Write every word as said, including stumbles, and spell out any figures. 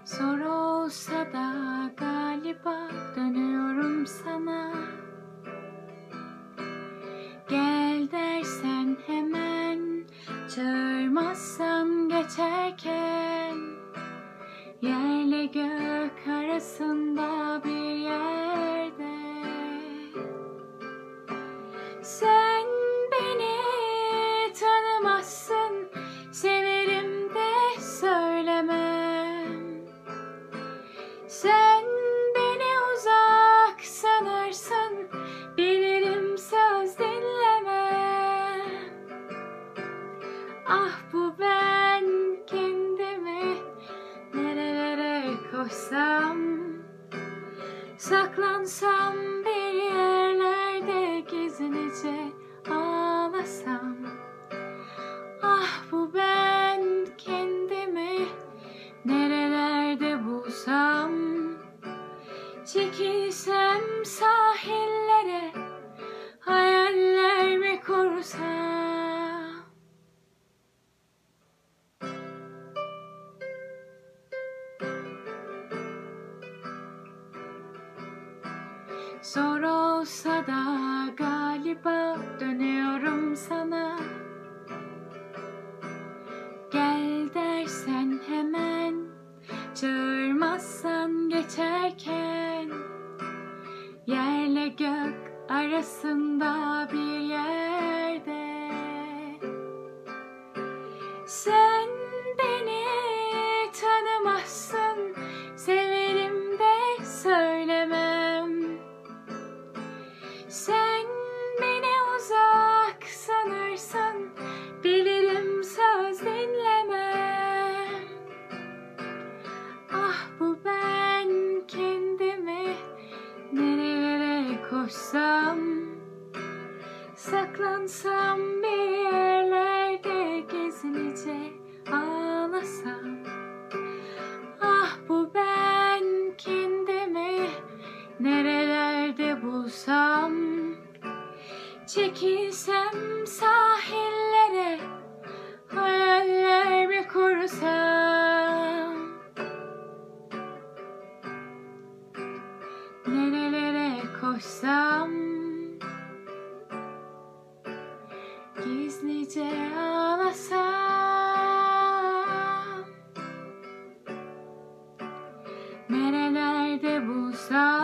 Zor olsa da galiba dönüyorum sana. Gel dersen hemen, çağırmazsan geçerken, yerle gök arasında bir yerde. Sen beni tanımazsın, severim de söylemem. Sen beni uzak sanırsın, bilirim söz dinlemem. Ah bu ben kendimi nerelere koysam, saklansam bir yerlerde gizlice ağlasam. Ah bu ben kendimi nerelerde bulsam, çekilsem sahillere, hayallerimi korusam. Zor olsa da galiba dönüyorum sana. Gel dersen hemen, çağırmazsan geçerken, yerle gök arasında bir yerde. Sen beni tanımazsın, severim de söylemem. Sen beni uzak sanırsın, bilirim söz dinlemem. Ah bu ben kendimi nerelere koşsam, saklansam bir yerlerde gizlice ağlasam. Ah bu ben kendimi nerelerde bulsam, çekilsem sahillere, hayallerimi korusam. Nerelere koşsam, gizlice ağlasam. Nerelerde bulsam,